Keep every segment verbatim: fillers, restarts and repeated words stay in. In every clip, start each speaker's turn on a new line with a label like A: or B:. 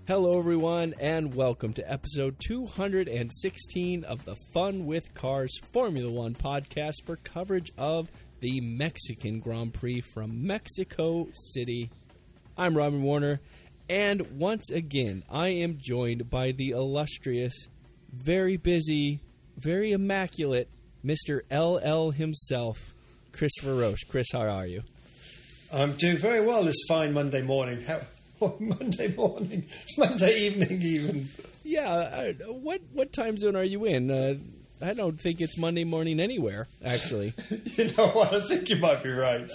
A: Hello, everyone, and welcome to episode two hundred sixteen of the Fun with Cars Formula One podcast for coverage of the Mexican Grand Prix from Mexico City. I'm Robin Warner, and once again, I am joined by the illustrious, very busy, very immaculate Mister L L himself, Christopher Roche. Chris, how are you?
B: I'm doing very well this fine Monday morning. How, oh, Monday morning, Monday evening, even.
A: Yeah. Uh, what what time zone are you in? Uh, I don't think it's Monday morning anywhere, actually.
B: You know what? I think you might be right.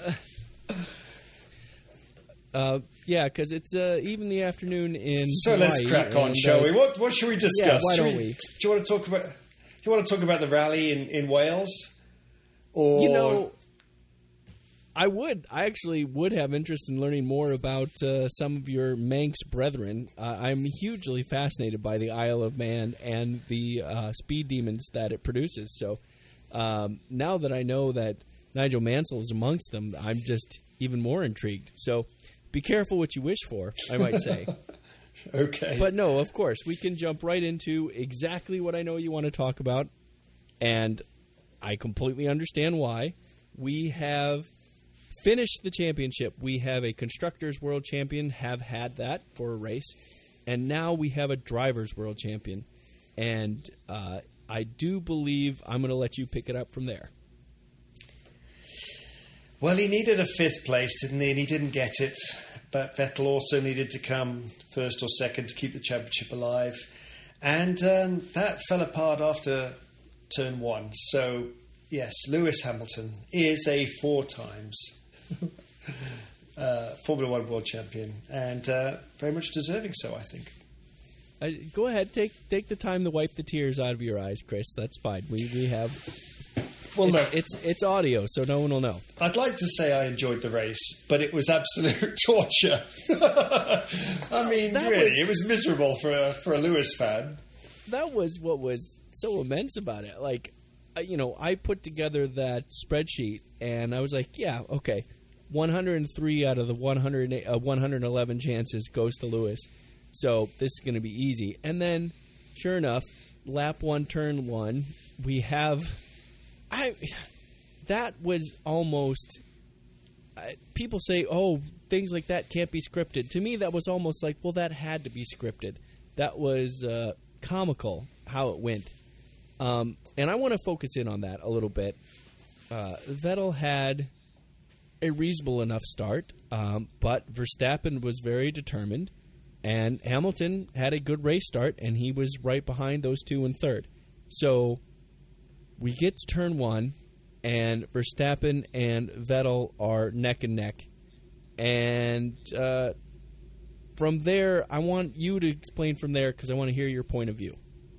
A: Uh, yeah, because it's uh, even the afternoon in.
B: So
A: Hawaii,
B: let's crack on,
A: and,
B: shall
A: uh,
B: we? What what should we discuss?
A: Yeah, why
B: Should
A: don't
B: we,
A: we?
B: Do you want to talk about? Do you want to talk about the rally in, in Wales? Or
A: You know, I would. I actually would have interest in learning more about uh, some of your Manx brethren. Uh, I'm hugely fascinated by the Isle of Man and the uh, speed demons that it produces. So um, now that I know that Nigel Mansell is amongst them, I'm just even more intrigued. So be careful what you wish for, I might say.
B: Okay.
A: But no, of course, we can jump right into exactly what I know you want to talk about, and I completely understand why. We have finished the championship. We have a Constructors' World Champion, have had that for a race, and now we have a Drivers' World Champion. And uh, I do believe I'm going to let you pick it up from there.
B: Well, he needed a fifth place, didn't he? And he didn't get it. But Vettel also needed to come first or second to keep the championship alive. And um, that fell apart after turn one. So, yes, Lewis Hamilton is a four times uh, Formula One world champion. And uh, very much deserving so, I think.
A: Uh, go ahead, take take the time to wipe the tears out of your eyes, Chris. That's fine. We we have...
B: Well,
A: it's,
B: look,
A: it's it's audio, so no one will know.
B: I'd like to say I enjoyed the race, but it was absolute torture. I mean,
A: That
B: really,
A: was-
B: it was miserable for a, for a Lewis fan.
A: That was what was so immense about it. Like, uh, you know, I put together that spreadsheet, and I was like, yeah, okay, one hundred three out of the one hundred, uh, one hundred eleven chances goes to Lewis, so this is going to be easy. And then, sure enough, lap one, turn one, we have... I that was almost uh, people say, oh, things like that can't be scripted. To me, that was almost like, well, that had to be scripted. That was uh, comical how it went. Um, and I want to focus in on that a little bit. Uh, Vettel had a reasonable enough start, um, but Verstappen was very determined, and Hamilton had a good race start, and he was right behind those two in third. So we get to turn one, and Verstappen and Vettel are neck and neck. And uh, from there, I want you to explain from there, because I want to hear your point of view.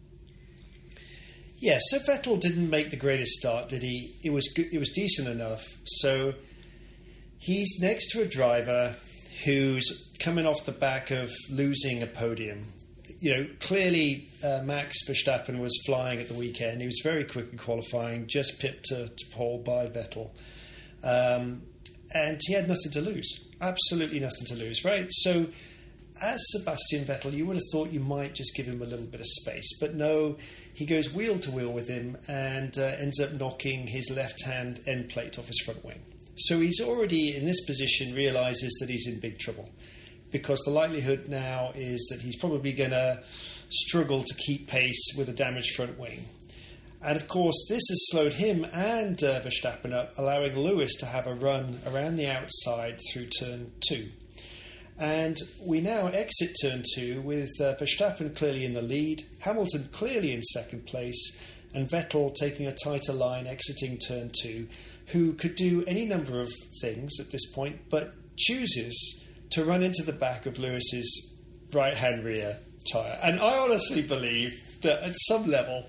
B: Yeah, so Vettel didn't make the greatest start, did he? It was good, it was decent enough. So he's next to a driver who's coming off the back of losing a podium. You know, clearly uh, Max Verstappen was flying at the weekend. He was very quick in qualifying, just pipped to, to pole by Vettel. Um, and he had nothing to lose. Absolutely nothing to lose, right? So as Sebastian Vettel, you would have thought you might just give him a little bit of space. But no, he goes wheel to wheel with him and uh, ends up knocking his left-hand end plate off his front wing. So he's already, in this position, realises that he's in big trouble, because the likelihood now is that he's probably going to struggle to keep pace with a damaged front wing. And of course, this has slowed him and uh, Verstappen up, allowing Lewis to have a run around the outside through turn two. And we now exit turn two with uh, Verstappen clearly in the lead, Hamilton clearly in second place, and Vettel taking a tighter line exiting turn two, who could do any number of things at this point, but chooses to run into the back of Lewis's right-hand rear tyre. And I honestly believe that at some level,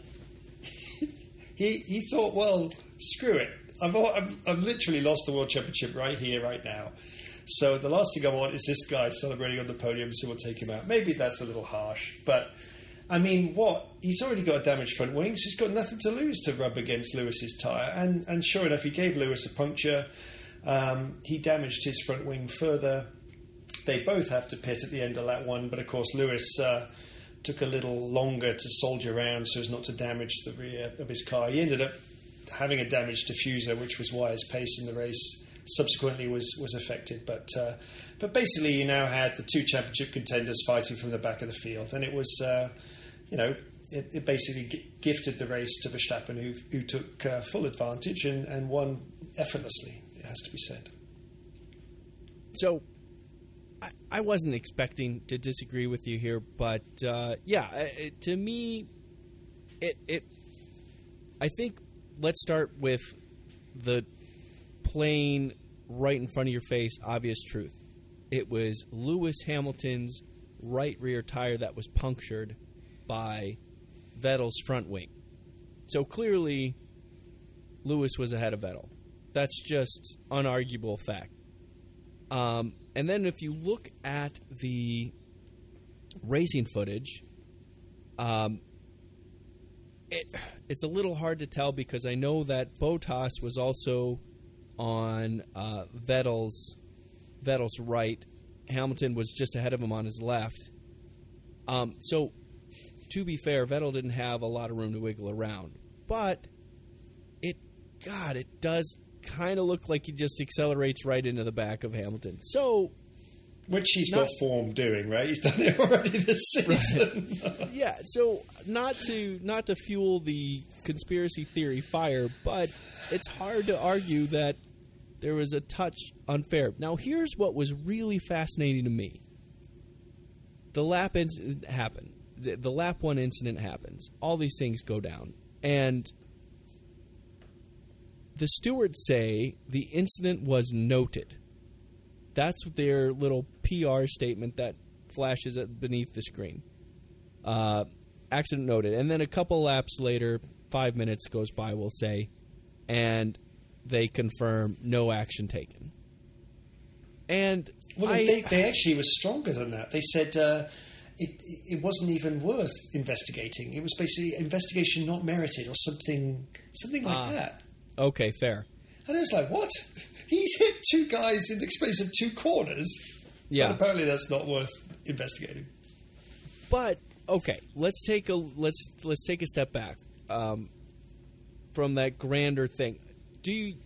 B: he he thought, well, screw it. I've, I've, I've literally lost the World Championship right here, right now. So the last thing I want is this guy celebrating on the podium, so we'll take him out. Maybe that's a little harsh, but I mean, what? He's already got a damaged front wing, so he's got nothing to lose to rub against Lewis's tyre. And, and sure enough, he gave Lewis a puncture. Um, he damaged his front wing further. they both have to pit at the end of lap one, but of course Lewis uh, took a little longer to soldier around so as not to damage the rear of his car. He ended up having a damaged diffuser, which was why his pace in the race subsequently was was affected. But uh, but basically, you now had the two championship contenders fighting from the back of the field, and it was uh, you know it, it basically g- gifted the race to Verstappen, who who took uh, full advantage and, and won effortlessly. It has to be said.
A: So, I, I wasn't expecting to disagree with you here, but uh, yeah, it, to me, it it I think let's start with the plain, right in front of your face, obvious truth. It was Lewis Hamilton's right rear tire that was punctured by Vettel's front wing. So clearly, Lewis was ahead of Vettel. That's just unarguable fact. Um, and then if you look at the racing footage, um, it it's a little hard to tell because I know that Bottas was also on uh, Vettel's Vettel's right. Hamilton was just ahead of him on his left. Um, so, to be fair, Vettel didn't have a lot of room to wiggle around. But, it, God, it does kind of look like he just accelerates right into the back of Hamilton. So,
B: which he's
A: not,
B: got form doing, right? He's done it already this season.
A: Right. Yeah, so not to not to fuel the conspiracy theory fire, but it's hard to argue that there was a touch unfair. Now, here's what was really fascinating to me. The lap incident happened. The lap one incident happens. All these things go down. And the stewards say the incident was noted. That's their little P R statement that flashes at beneath the screen. Uh, accident noted. And then a couple laps later, five minutes goes by, we'll say, and they confirm no action taken. And
B: well,
A: I,
B: they, they actually were stronger than that. They said uh, it, it wasn't even worth investigating. It was basically investigation not merited or something something like uh, that.
A: Okay, fair.
B: And I was like, what? He's hit two guys in the space of two corners.
A: Yeah.
B: But apparently that's not worth investigating.
A: But okay, let's take a let's let's take a step back um, from that grander thing. Do you,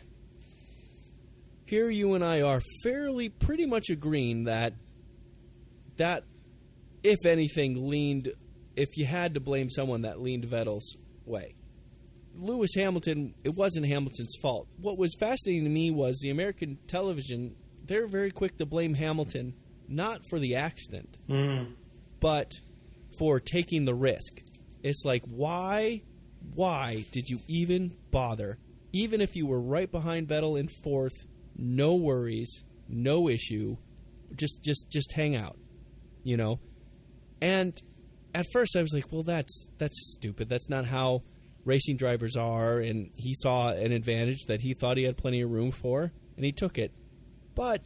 A: here you and I are fairly pretty much agreeing that that if anything leaned, if you had to blame someone, that leaned Vettel's way. Lewis Hamilton, it wasn't Hamilton's fault. What was fascinating to me was the American television, they're very quick to blame Hamilton, not for the accident,
B: mm.
A: but for taking the risk. It's like, why, why did you even bother? Even if you were right behind Vettel in fourth, no worries, no issue, just just just hang out, you know? And at first I was like, well, that's that's stupid. That's not how racing drivers are, and he saw an advantage that he thought he had plenty of room for, and he took it. But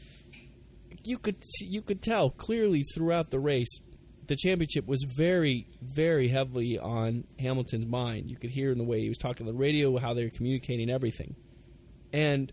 A: you could you could tell clearly throughout the race, the championship was very, very heavily on Hamilton's mind. You could hear in the way he was talking on the radio, how they were communicating everything. And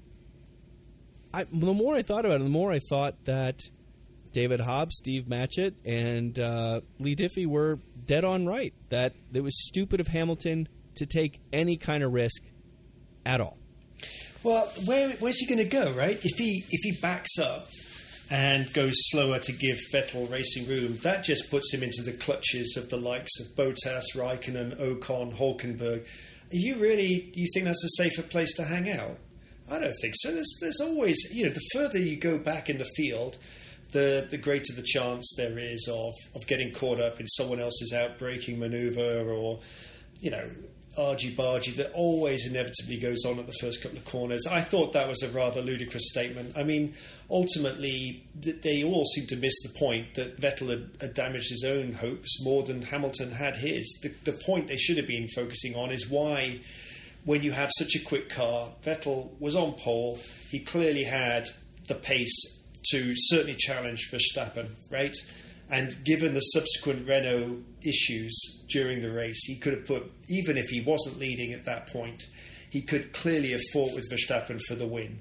A: I, the more I thought about it, the more I thought that David Hobbs, Steve Matchett, and uh, Lee Diffie were dead on right. That it was stupid of Hamilton to take any kind of risk at all.
B: Well, where, where's he going to go, right? If he if he backs up and goes slower to give Vettel racing room, that just puts him into the clutches of the likes of Bottas, Raikkonen, Ocon, Hulkenberg. Are you really, do you think that's a safer place to hang out? I don't think so. There's, there's always, you know, the further you go back in the field, the the greater the chance there is of, of getting caught up in someone else's outbraking manoeuvre or, you know, argy-bargy that always inevitably goes on at the first couple of corners. I thought that was a rather ludicrous statement. I mean, ultimately, they all seem to miss the point that Vettel had, had damaged his own hopes more than Hamilton had his. The, the point they should have been focusing on is why, when you have such a quick car, Vettel was on pole, he clearly had the pace to certainly challenge Verstappen, right? And given the subsequent Renault issues during the race, he could have put, even if he wasn't leading at that point, he could clearly have fought with Verstappen for the win.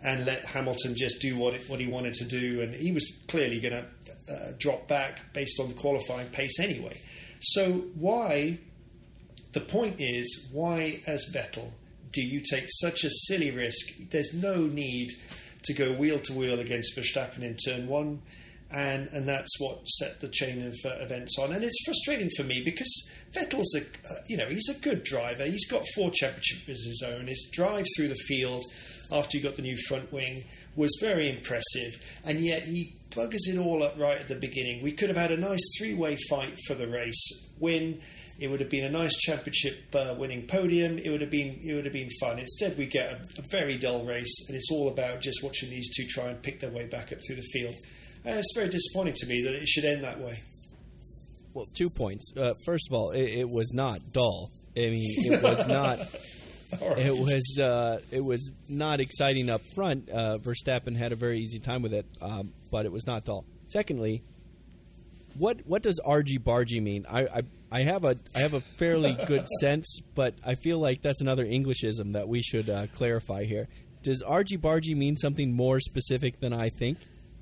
B: and let Hamilton just do what it, what he wanted to do, and he was clearly going to uh, drop back based on the qualifying pace anyway. So why? The point is, why as Vettel do you take such a silly risk? There's no need to go wheel to wheel against Verstappen in turn one, and and that's what set the chain of uh, events on. And it's frustrating for me because Vettel's a uh, you know he's a good driver. He's got four championships of his own. His drive through the field after he got the new front wing was very impressive, and yet he buggers it all up right at the beginning. We could have had a nice three-way fight for the race win. It would have been a nice championship uh, winning podium. It would have been it would have been fun. Instead, we get a, a very dull race, and it's all about just watching these two try and pick their way back up through the field. Uh, it's very disappointing to me that it should end that way.
A: Well, two points. Uh, first of all, it, it was not dull. I mean, it was not. Right. It was uh, it was not exciting up front. Uh, Verstappen had a very easy time with it, um, but it was not dull. Secondly, what what does argy-bargy mean? I, I I have a I have a fairly good sense, but I feel like that's another Englishism that we should uh, clarify here. Does argy-bargy mean something more specific than I think?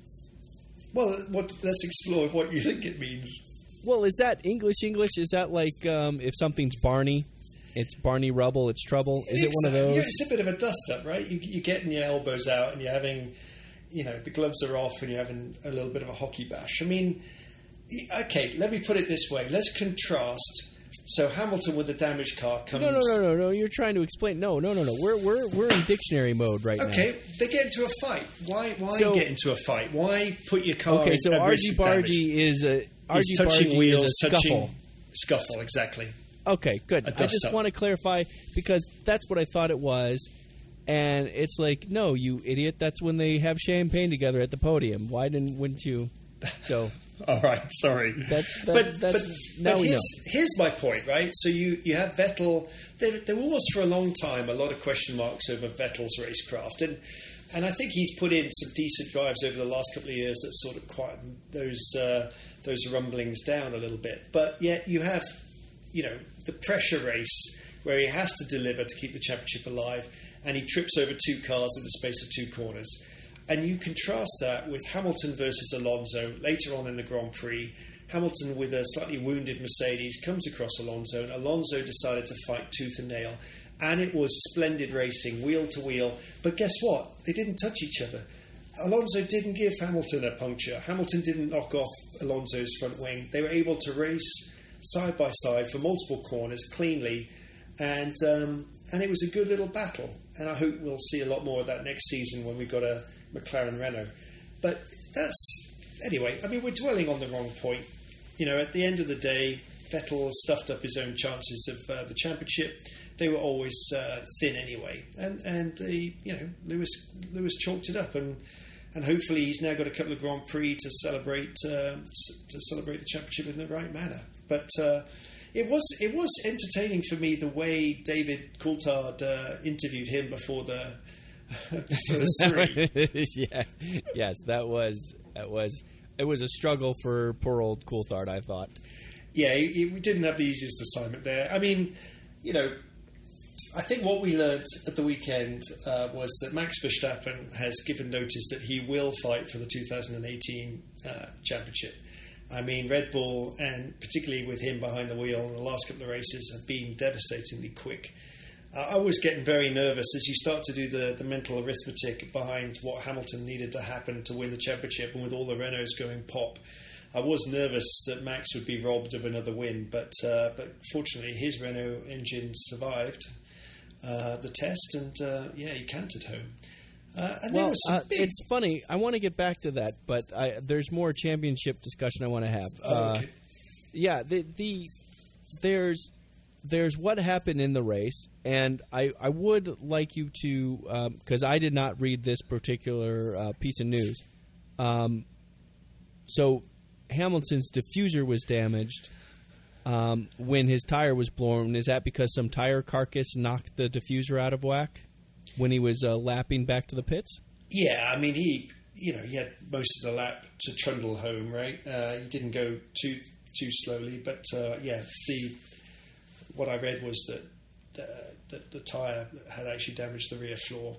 B: Well, what, let's explore what you think it means.
A: Well, is that English English? Is that like um, if something's Barney? It's Barney Rubble, it's trouble. Is
B: exactly.
A: it one of those?
B: Yeah, it's a bit of a dust-up, right? You, you're getting your elbows out and you're having, you know, the gloves are off and you're having a little bit of a hockey bash. I mean, okay, let me put it this way. Let's contrast. So Hamilton with the damaged car comes...
A: No, no, no, no, no. You're trying to explain. No, no, no, no. We're we're we're in dictionary mode right
B: okay,
A: now.
B: Okay, they get into a fight. Why Why
A: so,
B: get into a fight? Why put your car
A: okay,
B: in
A: so
B: at risk of damage?
A: argy-bargy is a...
B: Is touching wheels,
A: is a
B: touching...
A: scuffle.
B: Scuffle, exactly.
A: Okay, good. I just
B: up.
A: want to clarify because that's what I thought it was. And it's like, no, you idiot. That's when they have champagne together at the podium. Why didn't wouldn't you? So,
B: all right, sorry.
A: That's, that's,
B: but
A: that's,
B: but,
A: now
B: but
A: we
B: here's,
A: know.
B: here's my point, right? So you, you have Vettel. There, there was for a long time a lot of question marks over Vettel's racecraft, and and I think he's put in some decent drives over the last couple of years that sort of quietened those uh, those rumblings down a little bit. But yet you have, you know, the pressure race where he has to deliver to keep the championship alive, and he trips over two cars in the space of two corners. And you contrast that with Hamilton versus Alonso later on in the Grand Prix. Hamilton, with a slightly wounded Mercedes, comes across Alonso, and Alonso decided to fight tooth and nail. And it was splendid racing, wheel to wheel. But guess what? They didn't touch each other. Alonso didn't give Hamilton a puncture. Hamilton didn't knock off Alonso's front wing. They were able to race side by side for multiple corners cleanly, and um, and it was a good little battle. And I hope we'll see a lot more of that next season when we've got a McLaren Renault. But that's anyway. I mean, we're dwelling on the wrong point. You know, at the end of the day, Vettel stuffed up his own chances of uh, the championship. They were always uh, thin anyway, and and the you know Lewis Lewis chalked it up, and and hopefully he's now got a couple of Grand Prix to celebrate uh, to celebrate the championship in the right manner. But uh, it was it was entertaining for me the way David Coulthard uh, interviewed him before the first three.
A: yes, yes, that was that was it was a struggle for poor old Coulthard, I thought.
B: Yeah, he, he didn't have the easiest assignment there. I mean, you know, I think what we learned at the weekend uh, was that Max Verstappen has given notice that he will fight for the two thousand eighteen uh, championship. I mean, Red Bull, and particularly with him behind the wheel in the last couple of races, have been devastatingly quick. Uh, I was getting very nervous as you start to do the, the mental arithmetic behind what Hamilton needed to happen to win the championship, and with all the Renaults going pop, I was nervous that Max would be robbed of another win. But uh, but fortunately, his Renault engine survived uh, the test, and uh, yeah, he cantered home. Uh, and
A: well,
B: there was some
A: uh,
B: big...
A: it's funny. I want to get back to that, but I, there's more championship discussion I want to have.
B: Oh, okay.
A: Uh, yeah, the the there's there's what happened in the race, and I, I would like you to because um, I did not read this particular uh, piece of news. Um, so Hamilton's diffuser was damaged um, when his tire was blown. Is that because some tire carcass knocked the diffuser out of whack when he was uh, lapping back to the pits?
B: Yeah, I mean, he you know he had most of the lap to trundle home, right? Uh, he didn't go too too slowly, but uh, yeah, the what I read was that the, the, the tyre had actually damaged the rear floor.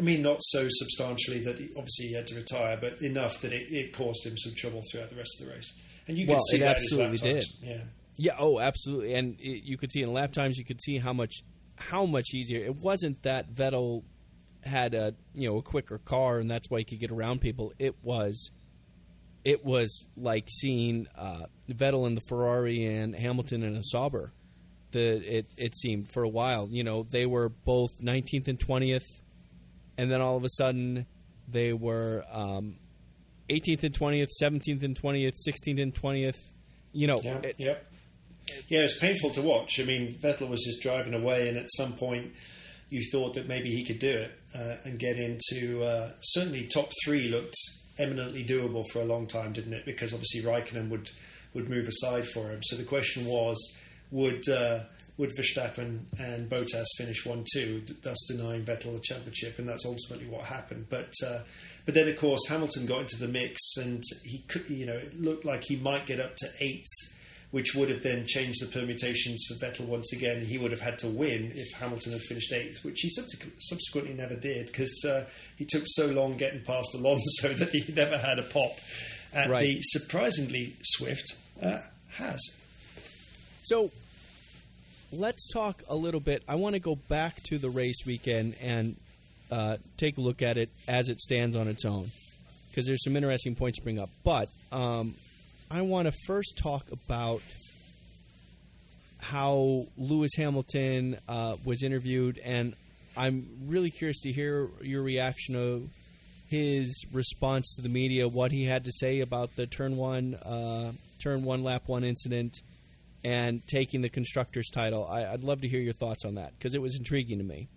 B: I mean, not so substantially that he, obviously he had to retire, but enough that it, it caused him some trouble throughout the rest of the race. And you could
A: well,
B: see
A: it
B: that
A: absolutely
B: in his lap
A: did.
B: times. Yeah.
A: Yeah. Oh, absolutely. And it, you could see in lap times, you could see how much how much easier it wasn't that Vettel had a you know a quicker car and that's why he could get around people. It was it was like seeing uh, Vettel in the Ferrari and Hamilton in a Sauber. The it it seemed for a while. You know they were both nineteenth and twentieth, and then all of a sudden they were um, eighteenth and twentieth, seventeenth and twentieth, sixteenth and twentieth. You know.
B: Yeah.
A: It,
B: yep. Yeah, it was painful to watch. I mean, Vettel was just driving away, and at some point, you thought that maybe he could do it uh, and get into uh, certainly top three looked eminently doable for a long time, didn't it? Because obviously Raikkonen would would move aside for him. So the question was, would uh, would Verstappen and Bottas finish one two, thus denying Vettel the championship? And that's ultimately what happened. But uh, but then of course Hamilton got into the mix, and he could, you know, it looked like he might get up to eighth, which would have then changed the permutations for Vettel once again. He would have had to win if Hamilton had finished eighth, which he subsequently never did because uh, he took so long getting past Alonso that he never had a pop at
A: right.
B: the surprisingly swift uh, Haas.
A: So let's talk a little bit. I want to go back to the race weekend and uh, take a look at it as it stands on its own because there's some interesting points to bring up. But um, I want to first talk about how Lewis Hamilton uh, was interviewed, and I'm really curious to hear your reaction of his response to the media, what he had to say about the turn one, uh, turn one, lap one incident, and taking the constructor's title. I, I'd love to hear your thoughts on that because it was intriguing to me.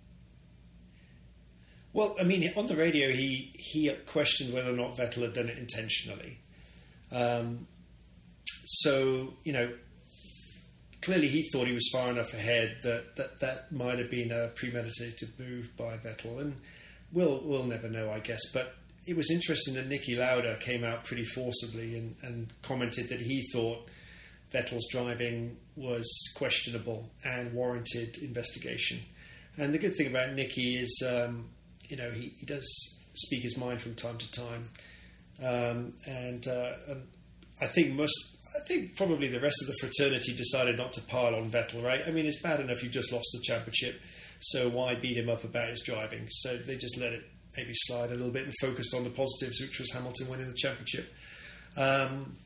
B: Well, I mean, on the radio, he he questioned whether or not Vettel had done it intentionally. Um, So, you know, clearly he thought he was far enough ahead that that, that might have been a premeditated move by Vettel. And we'll, we'll never know, I guess. But it was interesting that Niki Lauda came out pretty forcibly and, and commented that he thought Vettel's driving was questionable and warranted investigation. And the good thing about Niki is, um, you know, he, he does speak his mind from time to time. Um, and, uh, and I think most... I think probably the rest of the fraternity decided not to pile on Vettel, right? I mean, it's bad enough you've just lost the championship, so why beat him up about his driving? So they just let it maybe slide a little bit and focused on the positives, which was Hamilton winning the championship. Um,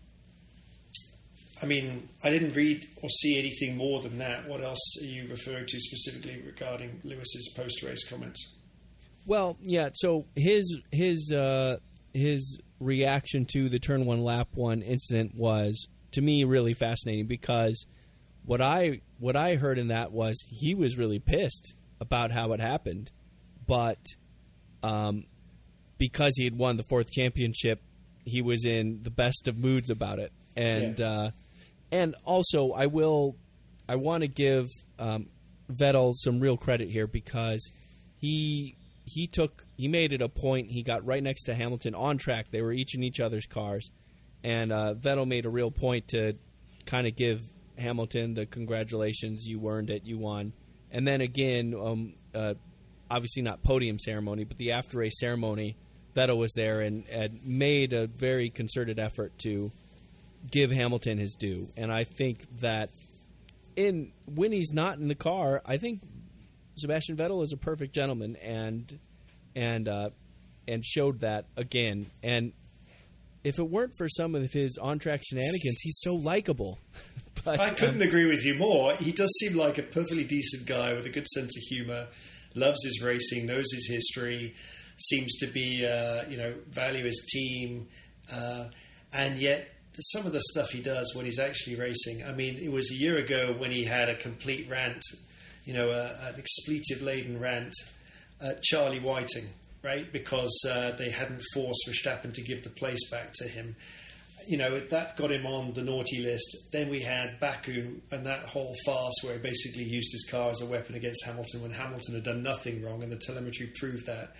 B: I mean, I didn't read or see anything more than that. What else are you referring to specifically regarding Lewis's post-race comments?
A: Well, yeah, so his his uh, his reaction to the turn one lap one incident was to me really fascinating because what I what I heard in that was he was really pissed about how it happened, but um, because he had won the fourth championship, he was in the best of moods about it, and yeah. uh, and also I will I want to give um, Vettel some real credit here because he. He took. He made it a point. He got right next to Hamilton on track. They were each in each other's cars, and uh, Vettel made a real point to kind of give Hamilton the congratulations. You earned it. You won. And then again, um, uh, obviously not podium ceremony, but the after race ceremony. Vettel was there and, and made a very concerted effort to give Hamilton his due. And I think that in when he's not in the car, I think Sebastian Vettel is a perfect gentleman and and uh, and showed that again. And if it weren't for some of his on-track shenanigans, he's so likable. But,
B: I couldn't
A: um,
B: agree with you more. He does seem like a perfectly decent guy with a good sense of humour, loves his racing, knows his history, seems to be, uh, you know, value his team. Uh, and yet some of the stuff he does when he's actually racing, I mean, it was a year ago when he had a complete rant, you know, a, an expletive-laden rant at Charlie Whiting, right? Because uh, they hadn't forced Verstappen to give the place back to him. You know, that got him on the naughty list. Then we had Baku and that whole farce where he basically used his car as a weapon against Hamilton when Hamilton had done nothing wrong, and the telemetry proved that.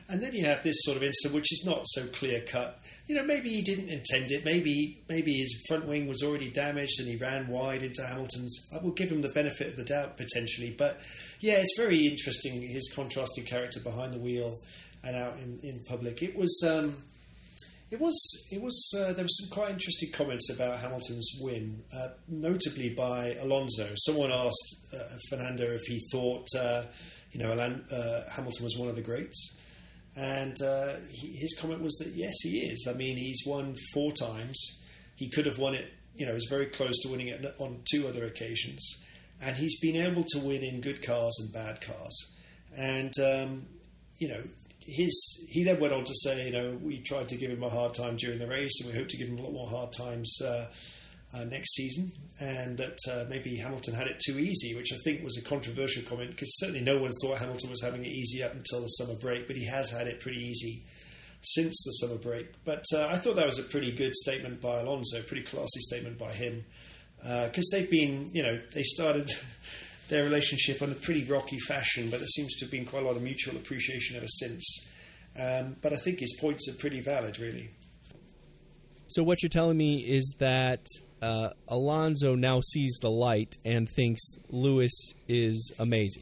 B: And then you have this sort of incident, which is not so clear cut. You know, maybe he didn't intend it. Maybe maybe his front wing was already damaged and he ran wide into Hamilton's. I will give him the benefit of the doubt potentially. But yeah, it's very interesting, his contrasting character behind the wheel and out in, in public. It was, um, it was, it was. Uh, there was some quite interesting comments about Hamilton's win, uh, notably by Alonso. Someone asked uh, Fernando if he thought, uh, you know, Alan, uh, Hamilton was one of the greats. And uh, he, his comment was that, yes, he is. I mean, he's won four times. He could have won it, you know, he was very close to winning it on two other occasions. And he's been able to win in good cars and bad cars. And, um, you know, his he then went on to say, you know, we tried to give him a hard time during the race and we hope to give him a lot more hard times uh, uh, next season. And that uh, maybe Hamilton had it too easy, which I think was a controversial comment because certainly no one thought Hamilton was having it easy up until the summer break, but he has had it pretty easy since the summer break. But uh, I thought that was a pretty good statement by Alonso, a pretty classy statement by him, because uh, they've been, you know, they started their relationship in a pretty rocky fashion, but there seems to have been quite a lot of mutual appreciation ever since. Um, but I think his points are pretty valid, really.
A: So what you're telling me is that uh, Alonso now sees the light and thinks Lewis is amazing.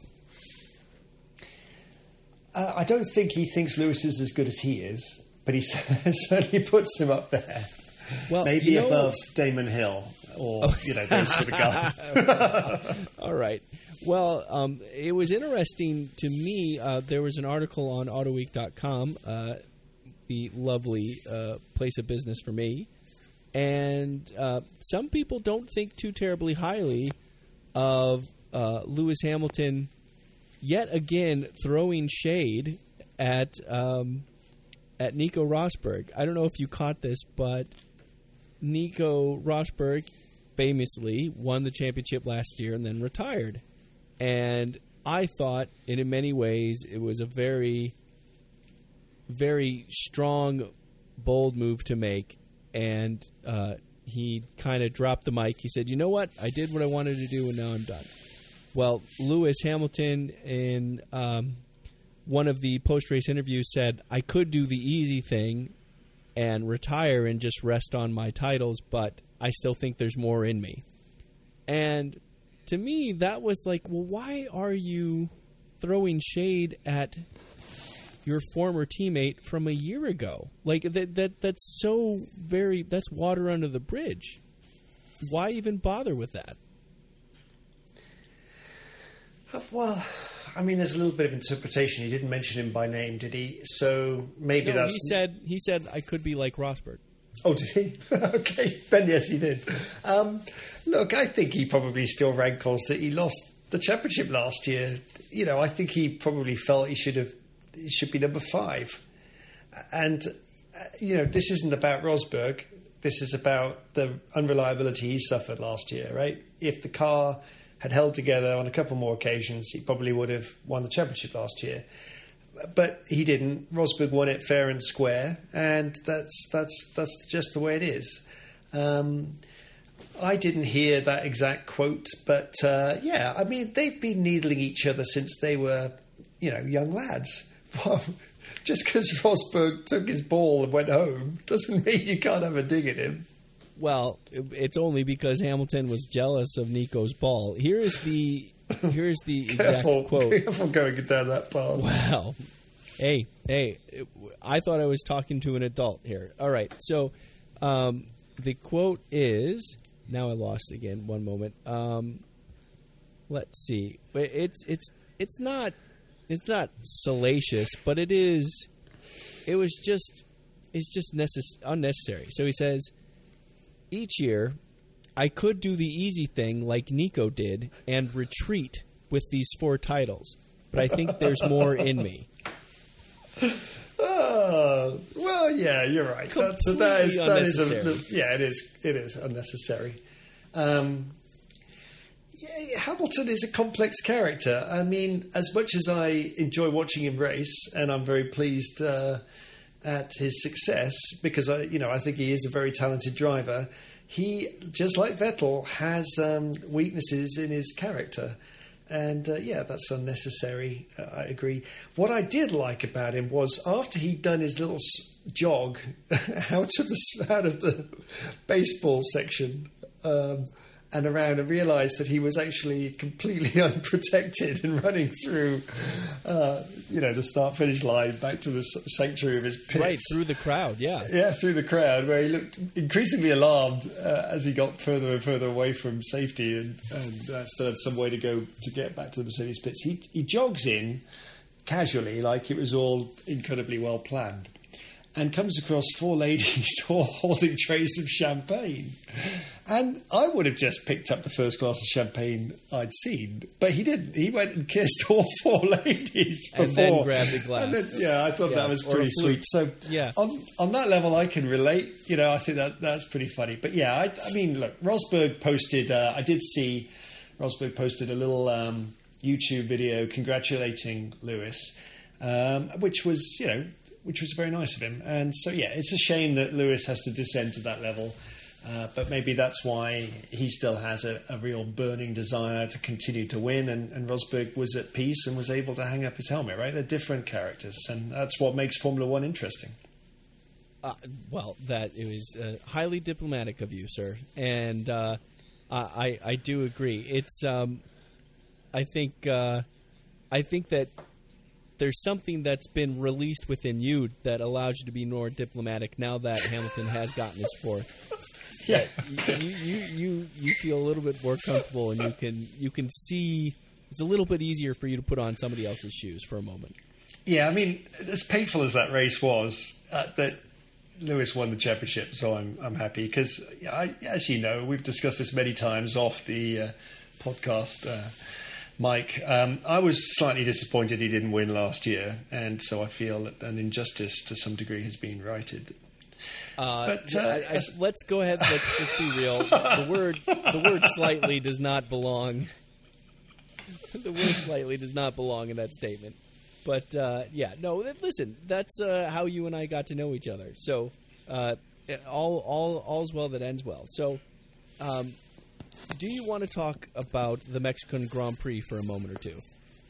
B: Uh, I don't think he thinks Lewis is as good as he is, but he certainly puts him up there. Well, maybe you know, above Damon Hill or, oh. you know, those sort of guys.
A: All right. Well, um, it was interesting to me. Uh, there was an article on Autoweek dot com, uh, the lovely uh, place of business for me. And uh, some people don't think too terribly highly of uh, Lewis Hamilton yet again throwing shade at um, at Nico Rosberg. I don't know if you caught this, but Nico Rosberg famously won the championship last year and then retired. And I thought, and in many ways, it was a very, very strong, bold move to make. And uh, he kind of dropped the mic. He said, you know what? I did what I wanted to do, and now I'm done. Well, Lewis Hamilton, in um, one of the post-race interviews, said, I could do the easy thing and retire and just rest on my titles, but I still think there's more in me. And to me, that was like, well, why are you throwing shade at your former teammate from a year ago? Like, that that that's so very, that's water under the bridge. Why even bother with that?
B: Well, I mean, there's a little bit of interpretation. He didn't mention him by name, did he? So maybe
A: no,
B: that's...
A: he said, he said, I could be like Rosberg.
B: Oh, did he? Okay, then yes, he did. Um, look, I think he probably still rankles that he lost the championship last year. You know, I think he probably felt he should have, he should be number five. And, uh, you know, this isn't about Rosberg. This is about the unreliability he suffered last year, right? If the car had held together on a couple more occasions, he probably would have won the championship last year. But he didn't. Rosberg won it fair and square, and that's that's that's just the way it is. Um, I didn't hear that exact quote, but uh, yeah, I mean, they've been needling each other since they were, you know, young lads. Well, just because Rosberg took his ball and went home doesn't mean you can't have a dig at him.
A: Well, it's only because Hamilton was jealous of Nico's ball. Here is the here's the exact
B: careful,
A: quote.
B: Careful going down that path.
A: Wow. Hey, hey, I thought I was talking to an adult here. All right, so um, the quote is, now I lost again, one moment. Um, let's see. It's it's it's not it's not salacious, but it is it was just it's just necess- unnecessary. So he says, each year, I could do the easy thing like Nico did and retreat with these four titles, but I think there's more in me.
B: Oh, well, yeah, you're right. That's, that is, that is a, yeah, it is. It is unnecessary. Um, yeah, Hamilton is a complex character. I mean, as much as I enjoy watching him race, and I'm very pleased uh, at his success because I, you know, I think he is a very talented driver. He, just like Vettel, has um, weaknesses in his character. And uh, yeah, that's unnecessary. Uh, I agree. What I did like about him was after he'd done his little s- jog out of the out of the baseball section um, and around, and realised that he was actually completely unprotected and running through, uh, you know, the start-finish line back to the sanctuary of his pits.
A: Right, through the crowd, yeah.
B: Yeah, through the crowd, where he looked increasingly alarmed uh, as he got further and further away from safety and, and uh, still had some way to go to get back to the Mercedes pits. He, he jogs in casually, like it was all incredibly well planned, and comes across four ladies all holding trays of champagne. And I would have just picked up the first glass of champagne I'd seen, but he didn't. He went and kissed all four ladies before.
A: And then grabbed a glass.
B: Then, yeah, I thought
A: Yeah,
B: that was
A: or a
B: pretty
A: flute.
B: sweet. So
A: Yeah.
B: on, on that level, I can relate. You know, I think that that's pretty funny. But yeah, I, I mean, look, Rosberg posted, uh, I did see Rosberg posted a little um, YouTube video congratulating Lewis, um, which was, you know, which was very nice of him. And so, yeah, it's a shame that Lewis has to descend to that level. Uh, but maybe that's why he still has a, a real burning desire to continue to win. And, and Rosberg was at peace and was able to hang up his helmet, right? They're different characters. And that's what makes Formula One interesting.
A: Uh, well, that it was uh, highly diplomatic of you, sir. And uh, I, I do agree. It's, um, I think, uh, I think that there's something that's been released within you that allows you to be more diplomatic now that Hamilton has gotten his fourth.
B: Yeah,
A: you, you you you feel a little bit more comfortable, and you can you can see it's a little bit easier for you to put on somebody else's shoes for a moment.
B: Yeah, I mean, as painful as that race was, uh, that Lewis won the championship, so I'm I'm happy because, as you know, we've discussed this many times off the uh, podcast. Uh, Mike, um, I was slightly disappointed he didn't win last year, and so I feel that an injustice to some degree has been righted.
A: Uh,
B: But, uh,
A: I, I,
B: as-
A: let's go ahead. Let's just be real. The word the word slightly does not belong. The word slightly does not belong in that statement. But uh, yeah, no. Listen, that's uh, how you and I got to know each other. So uh, all all all's well that ends well. So. Um, Do you want to talk about the Mexican Grand Prix for a moment or two?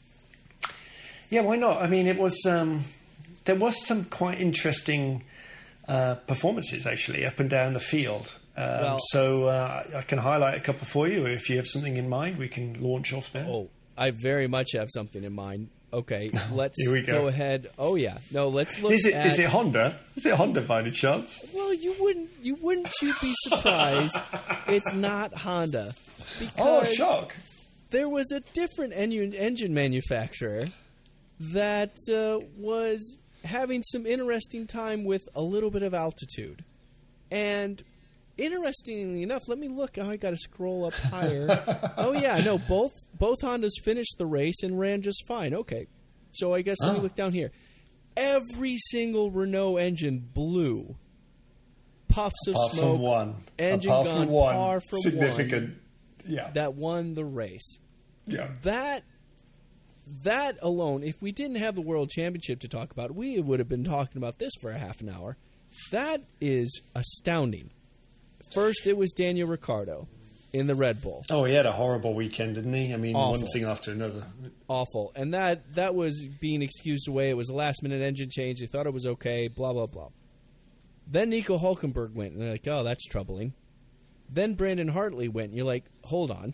B: Yeah, why not? I mean, it was um, there was some quite interesting uh, performances actually up and down the field. Um,
A: Well-
B: so uh, I can highlight a couple for you. If you have something in mind, we can launch off there.
A: Oh, I very much have something in mind. Okay, let's
B: Here we go.
A: go ahead. Oh yeah, no, let's look.
B: Is it
A: at,
B: is it Honda? Is it Honda by any chance?
A: Well, you wouldn't you wouldn't you be surprised? It's not Honda.
B: Oh,
A: Because
B: shock!
A: there was a different engine engine manufacturer that uh, was having some interesting time with a little bit of altitude. And interestingly enough, let me look. Oh, I got to scroll up higher. Oh yeah, no, both both Hondas finished the race and ran just fine. Okay, so I guess let me
B: Oh.
A: look down here. Every single Renault engine blew. Puffs of
B: Apart
A: smoke.
B: from one,
A: engine
B: apart
A: gone
B: from one,
A: par for
B: significant. Yeah,
A: That won the race.
B: yeah.
A: That that alone, if we didn't have the World Championship to talk about, we would have been talking about this for a half an hour. That is astounding. First, it was Daniel Ricciardo in the Red Bull.
B: Oh, he had a horrible weekend, didn't he? I mean,
A: Awful.
B: one thing after another.
A: Awful. And that, that was being excused away. It was a last-minute engine change. They thought it was okay, blah, blah, blah. Then Nico Hulkenberg went, and they're like, oh, that's troubling. Then Brandon Hartley went, and you're like, hold on.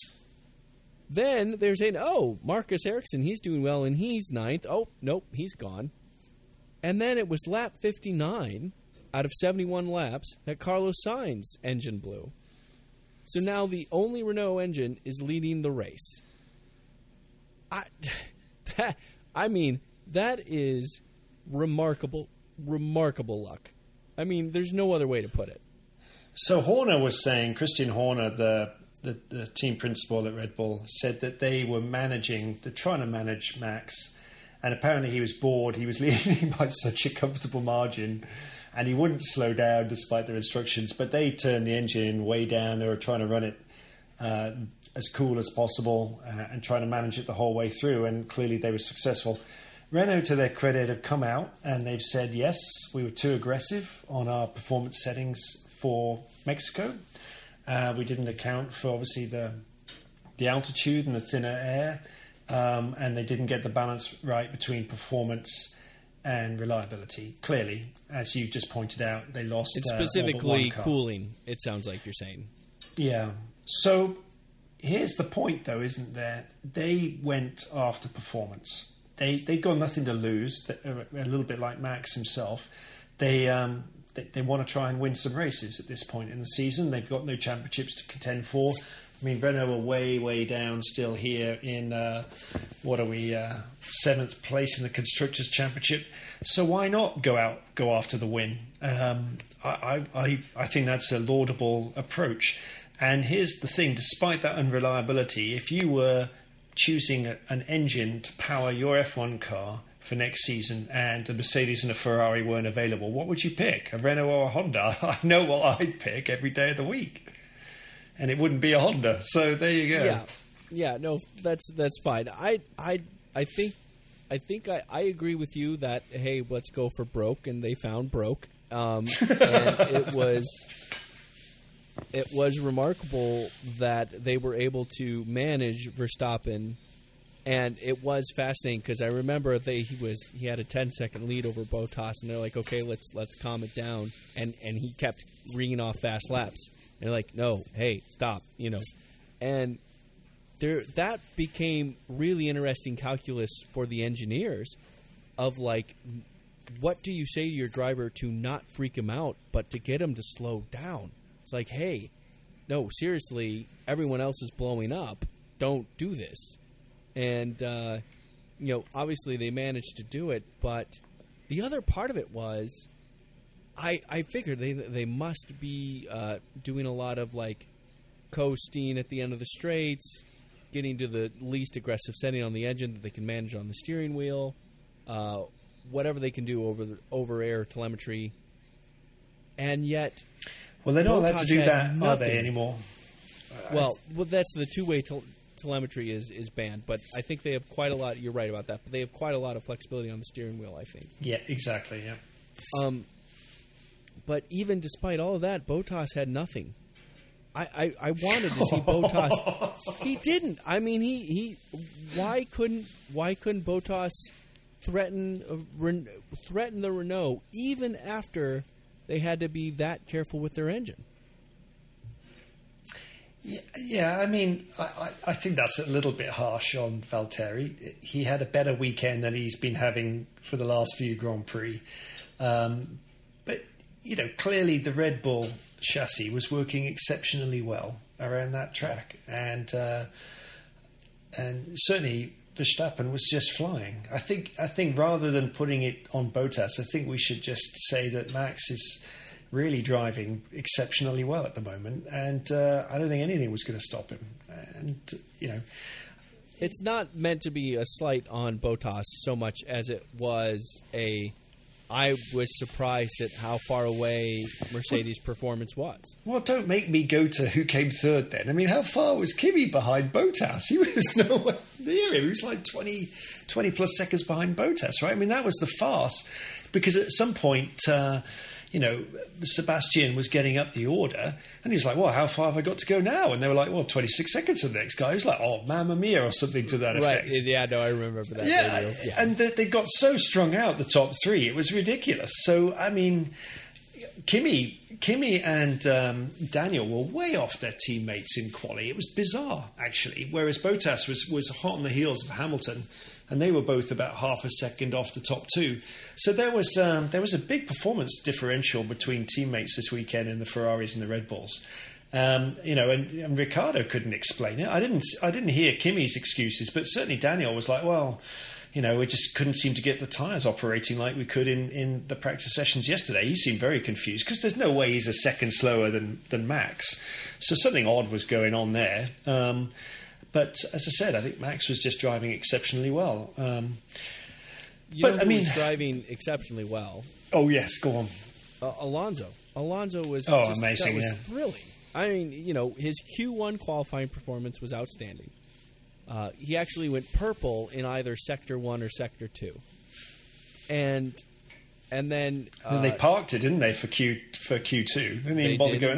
A: Then they're saying, oh, Marcus Ericsson, he's doing well, and he's ninth. Oh, nope, he's gone. And then it was lap fifty-nine out of seventy-one laps that Carlos Sainz's engine blew. So now the only Renault engine is leading the race. I, that, I mean, that is remarkable, remarkable luck. I mean, there's no other way to put it.
B: So Horner was saying, Christian Horner, the, the the team principal at Red Bull, said that they were managing, they're trying to manage Max, and apparently he was bored. He was leading by such a comfortable margin, and he wouldn't slow down despite their instructions. But they turned the engine way down. They were trying to run it uh, as cool as possible uh, and trying to manage it the whole way through, and clearly they were successful. Renault, to their credit, have come out and they've said, yes, we were too aggressive on our performance settings for Mexico. Uh, we didn't account for, obviously, the the altitude and the thinner air, um, and they didn't get the balance right between performance and reliability. Clearly, as you just pointed out, they lost.
A: It's
B: uh, all but
A: specifically
B: one car.
A: cooling. It sounds like you're saying.
B: Yeah. So here's the point, though, isn't there? They went after performance. They they got nothing to lose. A little bit like Max himself. They um, they, they want to try and win some races at this point in the season. They've got no championships to contend for. I mean, Renault are way, way down still here in, uh, what are we, uh, seventh place in the Constructors' Championship. So why not go out, go after the win? Um, I, I, I think that's a laudable approach. And here's the thing, despite that unreliability, if you were choosing a, an engine to power your F one car for next season and a Mercedes and a Ferrari weren't available, what would you pick? A Renault or a Honda? I know what I'd pick every day of the week. And it wouldn't be a Honda. So there you go.
A: Yeah, yeah. No, that's that's fine. I I I think I think I, I agree with you that hey, let's go for broke, and they found broke. Um, and it was it was remarkable that they were able to manage Verstappen, and it was fascinating because I remember they he was he had a ten second lead over Bottas, and they're like, okay, let's let's calm it down, and and he kept ringing off fast laps. And they're like, no, hey, stop, you know. And there, that became really interesting calculus for the engineers of, like, what do you say to your driver to not freak him out, but to get him to slow down? It's like, hey, no, seriously, everyone else is blowing up. Don't do this. And, uh, you know, obviously they managed to do it, but the other part of it was I, I figured they they must be uh, doing a lot of, like, coasting at the end of the straights, getting to the least aggressive setting on the engine that they can manage on the steering wheel, uh, whatever they can do over the, over air telemetry, and yet,
B: well, they're not
A: Bottas
B: allowed to do that,
A: nothing.
B: are they anymore?
A: Well, well, that's the two-way tel- telemetry is is banned, but I think they have quite a lot. You're right about that, but they have quite a lot of flexibility on the steering wheel, I think.
B: Yeah, exactly. Yeah.
A: Um. But even despite all of that, Bottas had nothing. I, I, I wanted to see Bottas. He didn't. I mean, he, he why couldn't why couldn't Bottas threaten uh, Ren, threaten the Renault even after they had to be that careful with their engine?
B: Yeah, yeah I mean, I, I, I think that's a little bit harsh on Valtteri. He had a better weekend than he's been having for the last few Grand Prix. Um, but you know, clearly the Red Bull chassis was working exceptionally well around that track, and uh, and certainly Verstappen was just flying. I think I think rather than putting it on Bottas, I think we should just say that Max is really driving exceptionally well at the moment, and uh, I don't think anything was going to stop him. And you know,
A: it's not meant to be a slight on Bottas so much as it was a. I was surprised at how far away Mercedes' performance was.
B: Well, don't make me go to who came third then. I mean, how far was Kimi behind Bottas? He was nowhere near him. He was like twenty, twenty plus seconds behind Bottas, right? I mean, that was the farce. Because at some point, uh, you know, Sebastian was getting up the order, and he was like, well, how far have I got to go now? And they were like, well, twenty-six seconds to the next guy. He was like, oh, mamma mia, or something to that effect.
A: Right, yeah, no, I remember that.
B: Yeah, yeah. And they, they got so strung out, the top three, it was ridiculous. So, I mean, Kimi, Kimi and um, Daniel were way off their teammates in quali. It was bizarre, actually, whereas Bottas was, was hot on the heels of Hamilton, and they were both about half a second off the top two. So there was um, there was a big performance differential between teammates this weekend in the Ferraris and the Red Bulls. Um, you know, and, and Ricciardo couldn't explain it. I didn't I didn't hear Kimi's excuses, but certainly Daniel was like, well, you know, we just couldn't seem to get the tyres operating like we could in, in the practice sessions yesterday. He seemed very confused because there's no way he's a second slower than, than Max. So something odd was going on there. Um, But as I said, I think Max was just driving exceptionally well. Um,
A: you
B: but
A: know who
B: I mean,
A: was driving exceptionally well?
B: Oh yes, go on.
A: Uh, Alonso. Alonso was
B: oh
A: just,
B: amazing,
A: that was
B: yeah.
A: thrilling. I mean, you know, his Q one qualifying performance was outstanding. Uh, he actually went purple in either Sector One or Sector Two, and and then uh,
B: and they parked it, didn't they, for Q for Q two? They didn't even bother
A: did
B: going
A: indeed.
B: out.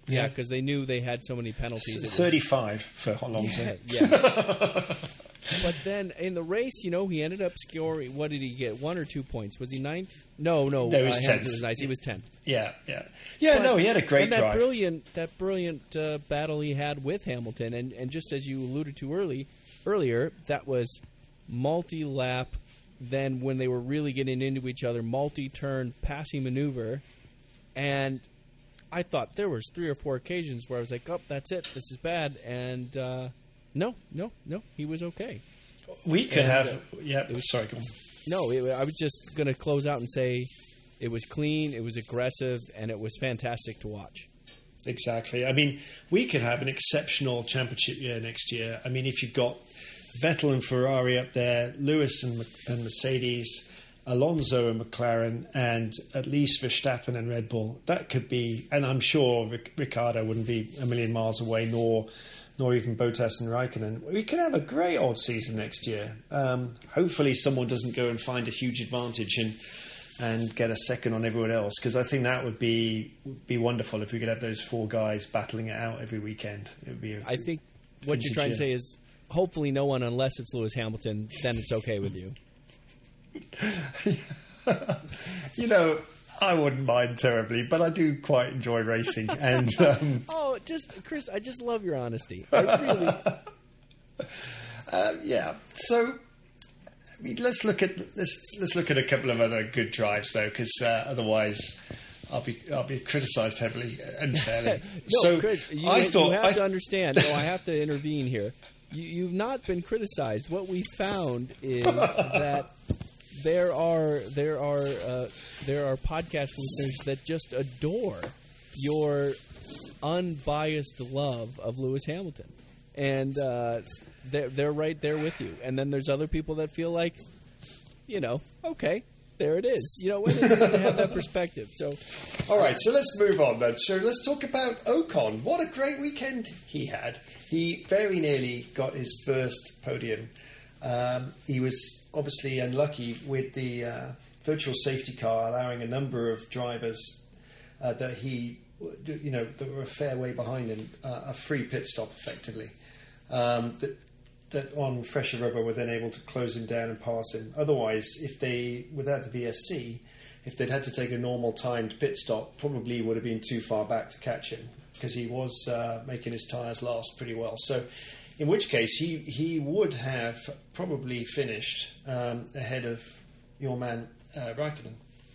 A: Yeah, because they knew they had so many penalties. It was,
B: thirty-five for Alonso.
A: Yeah. yeah. But then in the race, you know, he ended up scoring. What did he get? One or two points? Was he ninth? No, no.
B: No, he was
A: uh,
B: tenth.
A: Hamilton was nice. He was tenth.
B: Yeah, yeah, yeah.
A: But,
B: no, he had a great
A: and that
B: drive.
A: Brilliant, that brilliant uh, battle he had with Hamilton, and, and just as you alluded to early earlier, that was multi-lap. Then when they were really getting into each other, multi-turn passing maneuver, and I thought there was three or four occasions where I was like, "Oh, that's it. This is bad." And uh, no, no, no, he was okay.
B: We could
A: and,
B: have.
A: Uh,
B: yeah,
A: it was,
B: sorry, go on.
A: No, it, I was just going to close out and say it was clean, it was aggressive, and it was fantastic to watch.
B: Exactly. I mean, we could have an exceptional championship year next year. I mean, if you've got Vettel and Ferrari up there, Lewis and, and Mercedes, Alonso and McLaren, and at least Verstappen and Red Bull, that could be, and I'm sure Ric- Ricciardo wouldn't be a million miles away, nor nor even Bottas and Raikkonen. We could have a great odd season next year. Um, hopefully someone doesn't go and find a huge advantage and and get a second on everyone else, because I think that would be would be wonderful if we could have those four guys battling it out every weekend. It would be. A,
A: I think what you're trying year. to say is hopefully no one, unless it's Lewis Hamilton, then it's okay with you.
B: You know, I wouldn't mind terribly, but I do quite enjoy racing. And um,
A: oh, just Chris, I just love your honesty. I really.
B: uh, yeah. So, I mean, let's look at let's let's look at a couple of other good drives though, because uh, otherwise, I'll be I'll be criticised heavily unfairly.
A: no,
B: so
A: Chris, you,
B: I thought
A: you have
B: I,
A: to understand. No, I have to intervene here. You, you've not been criticised. What we found is that there are there are uh, there are podcast listeners that just adore your unbiased love of Lewis Hamilton, and uh, they're they're right there with you. And then there's other people that feel like, you know, okay, there it is. You know, it's good to have that perspective. So,
B: all right, so let's move on then. So let's talk about Ocon. What a great weekend he had. He very nearly got his first podium. Um, he was obviously unlucky with the uh, virtual safety car allowing a number of drivers uh, that he, you know, that were a fair way behind him, uh, a free pit stop effectively. Um, that, that on fresher rubber were then able to close him down and pass him. Otherwise, if they, without the V S C, if they'd had to take a normal timed pit stop, probably would have been too far back to catch him, because he was uh, making his tyres last pretty well. So, in which case, he, he would have probably finished um, ahead of your man uh, Raikkonen.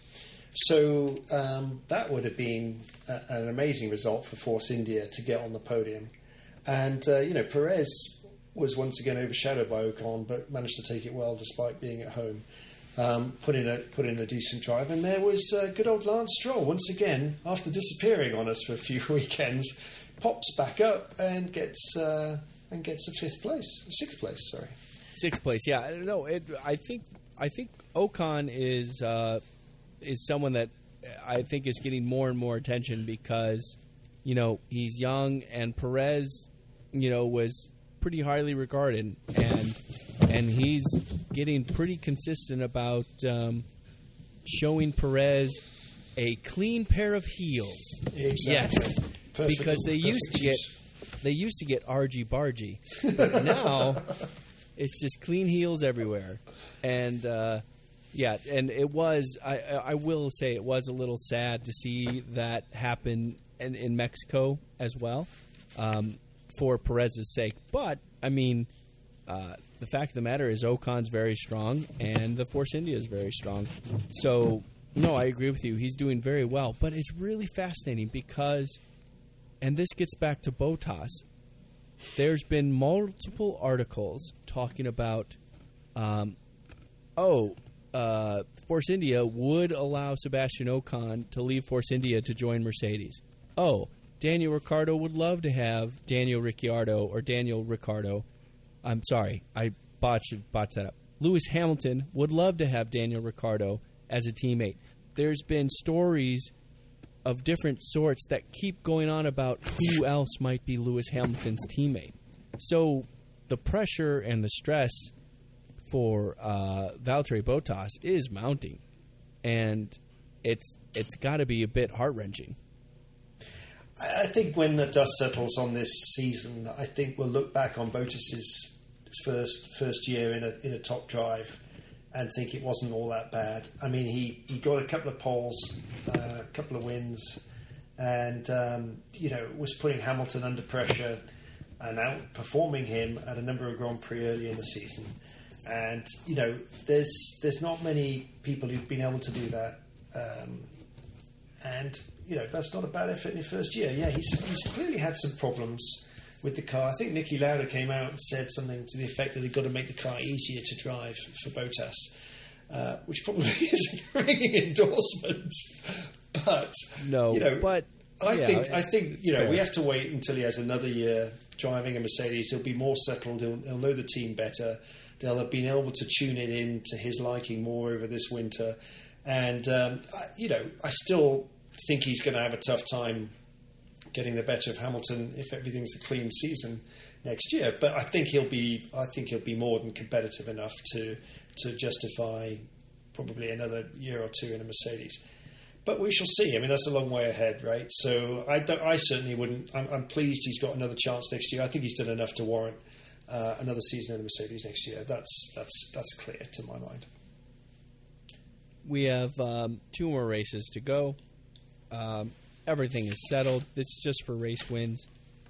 B: So um, that would have been a, an amazing result for Force India to get on the podium. And, uh, you know, Perez was once again overshadowed by Ocon, but managed to take it well despite being at home. Um, put in a put in a decent drive, and there was uh, good old Lance Stroll once again, after disappearing on us for a few weekends, pops back up and gets uh, and gets a fifth place, sixth place, sorry,
A: sixth place. Yeah, I don't know. It, I think I think Ocon is uh, is someone that I think is getting more and more attention because, you know, he's young, and Perez, you know, was pretty highly regarded, and and he's getting pretty consistent about um, showing Perez a clean pair of heels.
B: Exactly.
A: Yes,
B: Perfect,
A: because they used to get they used to get argy bargy, but now it's just clean heels everywhere, and uh, yeah, and it was I I will say it was a little sad to see that happen in, in Mexico as well. Um, for Perez's sake. But, I mean, uh, the fact of the matter is Ocon's very strong and the Force India is very strong. So, no, I agree with you. He's doing very well. But it's really fascinating because, and this gets back to Bottas, there's been multiple articles talking about, um, oh, uh, Force India would allow Sebastian Ocon to leave Force India to join Mercedes. Oh, Daniel Ricciardo would love to have Daniel Ricciardo or Daniel Ricciardo. I'm sorry, I botched, botched that up. Lewis Hamilton would love to have Daniel Ricciardo as a teammate. There's been stories of different sorts that keep going on about who else might be Lewis Hamilton's teammate. So the pressure and the stress for uh, Valtteri Bottas is mounting, and it's it's got to be a bit heart-wrenching.
B: I think when the dust settles on this season, I think we'll look back on Bottas's first first year in a in a top drive and think it wasn't all that bad. I mean, he, he got a couple of poles, uh, a couple of wins, and um, you know was putting Hamilton under pressure and outperforming him at a number of Grand Prix early in the season. And you know, there's there's not many people who've been able to do that. Um, and you know, that's not a bad effort in your first year. Yeah, he's he's clearly had some problems with the car. I think Niki Lauda came out and said something to the effect that they've got to make the car easier to drive for Bottas, uh, which probably isn't a ringing endorsement. But
A: no,
B: you know,
A: but
B: I
A: yeah,
B: think I think you know
A: fair.
B: we have to wait until he has another year driving a Mercedes. He'll be more settled. He'll, he'll know the team better. They'll have been able to tune it in to his liking more over this winter. And um, I, you know, I still think he's going to have a tough time getting the better of Hamilton if everything's a clean season next year. But I think he'll be I think he'll be more than competitive enough to to justify probably another year or two in a Mercedes. But we shall see. I mean, that's a long way ahead, right? So I, don't, I certainly wouldn't. I'm, I'm pleased he's got another chance next year. I think he's done enough to warrant uh, another season in a Mercedes next year. That's that's that's clear to my mind.
A: We have um, two more races to go. Um, everything is settled. It's just for race wins.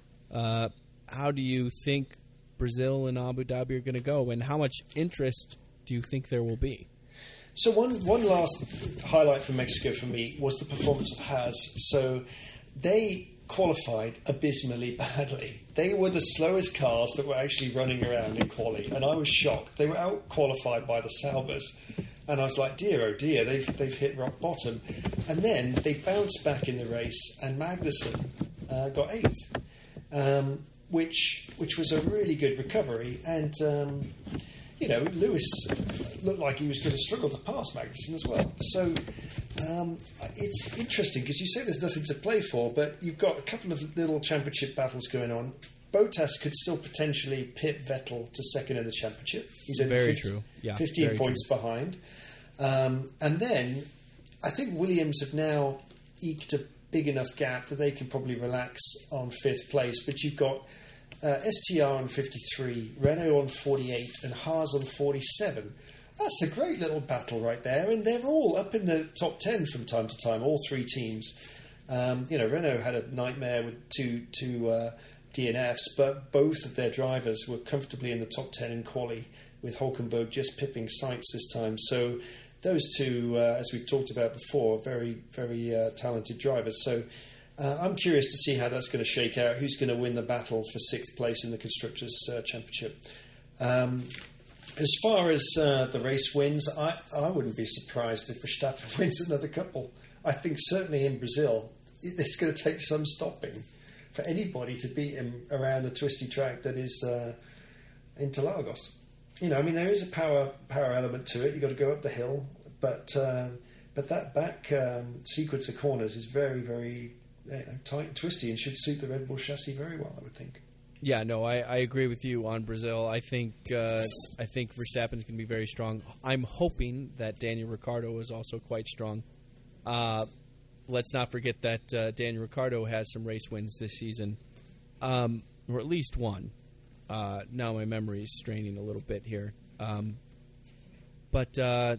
A: Uh, how do you think Brazil and Abu Dhabi are going to go, and how much interest do you think there will be?
B: So one one last highlight from Mexico for me was the performance of Haas. So they qualified abysmally badly. They were the slowest cars that were actually running around in quali, and I was shocked. They were out qualified by the Saubers, and I was like, dear oh dear, they've they've hit rock bottom. And then they bounced back in the race, and Magnussen uh, got eighth, um, which which was a really good recovery. And um, you know, Lewis looked like he was going to struggle to pass Magnussen as well. So um, it's interesting because you say there's nothing to play for, but you've got a couple of little championship battles going on. Bottas could still potentially pip Vettel to second in the championship. He's only
A: very
B: fifteen,
A: true. Yeah,
B: fifteen
A: very
B: points
A: true.
B: behind. Um, and then I think Williams have now eked a big enough gap that they can probably relax on fifth place. But you've got uh, S T R on fifty-three, Renault on forty-eight, and Haas on forty-seven. That's a great little battle right there, and they're all up in the top ten from time to time. All three teams. Um, you know, Renault had a nightmare with two two uh, D N Fs, but both of their drivers were comfortably in the top ten in quali, with Hulkenberg just pipping Sainz this time. So those two, uh, as we've talked about before, very, very uh, talented drivers. So uh, I'm curious to see how that's going to shake out. Who's going to win the battle for sixth place in the Constructors' uh, Championship? Um, as far as uh, the race wins, I, I wouldn't be surprised if Verstappen wins another couple. I think certainly in Brazil, it's going to take some stopping for anybody to beat him around the twisty track that is uh, Interlagos. You know, I mean, there is a power power element to it. You've got to go up the hill, but uh, but that back um, sequence of corners is very, very you know, tight and twisty, and should suit the Red Bull chassis very well, I would think.
A: Yeah, no, I, I agree with you on Brazil. I think uh, I think Verstappen's going to be very strong. I'm hoping that Daniel Ricciardo is also quite strong. Uh, let's not forget that uh, Daniel Ricciardo has some race wins this season, um, or at least one. Uh, now my memory is straining a little bit here. Um, but uh,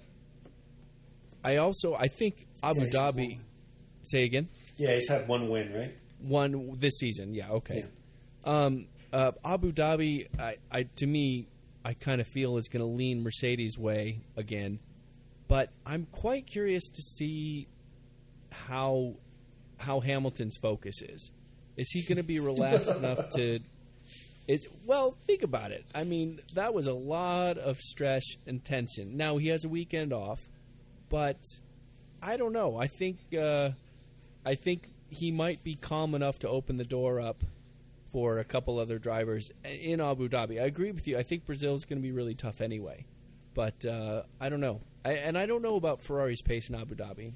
A: I also, I think Abu
B: Yeah,
A: Dhabi... Say again?
B: Yeah, he's had one win, right?
A: One this season, yeah, okay.
B: Yeah.
A: Um, uh, Abu Dhabi, I, I, to me, I kind of feel is going to lean Mercedes' way again. But I'm quite curious to see how how Hamilton's focus is. Is he going to be relaxed enough to... It's, well, think about it. I mean, that was a lot of stress and tension. Now, he has a weekend off, but I don't know. I think uh, I think he might be calm enough to open the door up for a couple other drivers in Abu Dhabi. I agree with you. I think Brazil is going to be really tough anyway. But uh, I don't know. I, and I don't know about Ferrari's pace in Abu Dhabi.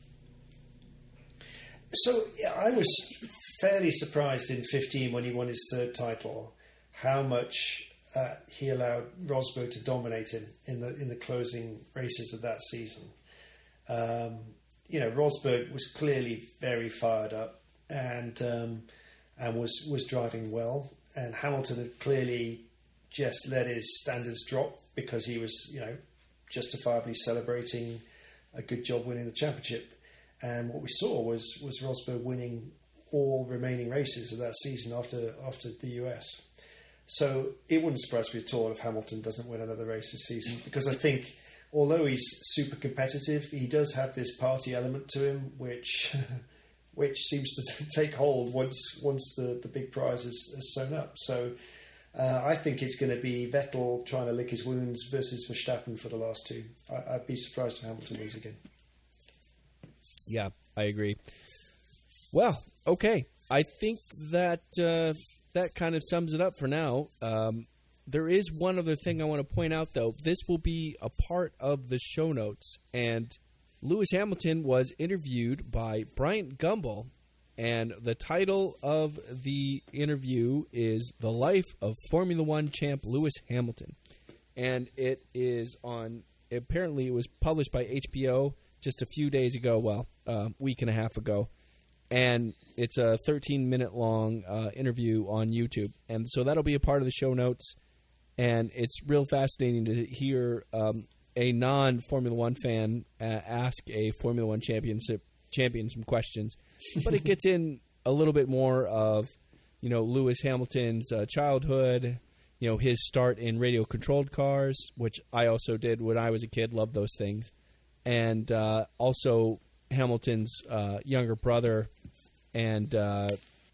B: So yeah, I was fairly surprised in fifteen when he won his third title how much uh, he allowed Rosberg to dominate him in the in the closing races of that season. Um, you know, Rosberg was clearly very fired up, and um, and was, was driving well. And Hamilton had clearly just let his standards drop because he was, you know, justifiably celebrating a good job winning the championship. And what we saw was was Rosberg winning all remaining races of that season after after the U S. So it wouldn't surprise me at all if Hamilton doesn't win another race this season, because I think although he's super competitive, he does have this party element to him, which which seems to take hold once once the, the big prize is, is sewn up. So uh, I think it's going to be Vettel trying to lick his wounds versus Verstappen for the last two. I, I'd be surprised if Hamilton wins again.
A: Yeah, I agree. Well, okay. I think that uh, that kind of sums it up for now. Um, there is one other thing I want to point out, though. This will be a part of the show notes, and Lewis Hamilton was interviewed by Bryant Gumbel, and the title of the interview is The Life of Formula One Champ Lewis Hamilton. And it is on, apparently it was published by H B O just a few days ago, well, a week and a half ago. And it's a thirteen-minute long uh, interview on YouTube. And so that'll be a part of the show notes. And it's real fascinating to hear um, a non-Formula One fan uh, ask a Formula One championship champion some questions. But it gets in a little bit more of, you know, Lewis Hamilton's uh, childhood, you know, his start in radio-controlled cars, which I also did when I was a kid, loved those things. And uh, also Hamilton's uh, younger brother and uh,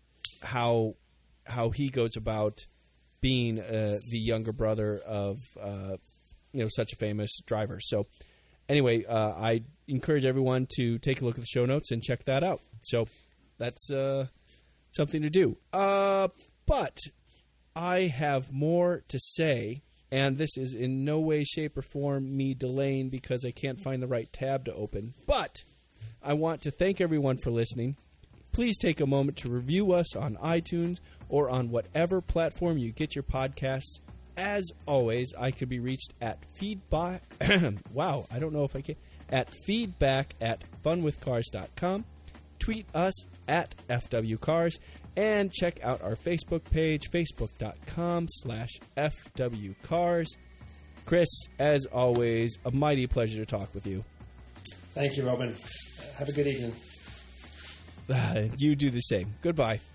A: how how he goes about being uh, the younger brother of uh, you know such a famous driver. So anyway, uh, I encourage everyone to take a look at the show notes and check that out. So that's uh, something to do. Uh, but I have more to say, and this is in no way, shape, or form me delaying because I can't find the right tab to open. But I want to thank everyone for listening. Please take a moment to review us on iTunes or on whatever platform you get your podcasts. As always, I can be reached at feedback. wow, I don't know if I can. At feedback at fun with cars dot com. Tweet us at F W Cars. And check out our Facebook page, facebook.com slash FWCars. Chris, as always, a mighty pleasure to talk with you.
B: Thank you, Robin. Have a good evening.
A: You do the same. Goodbye.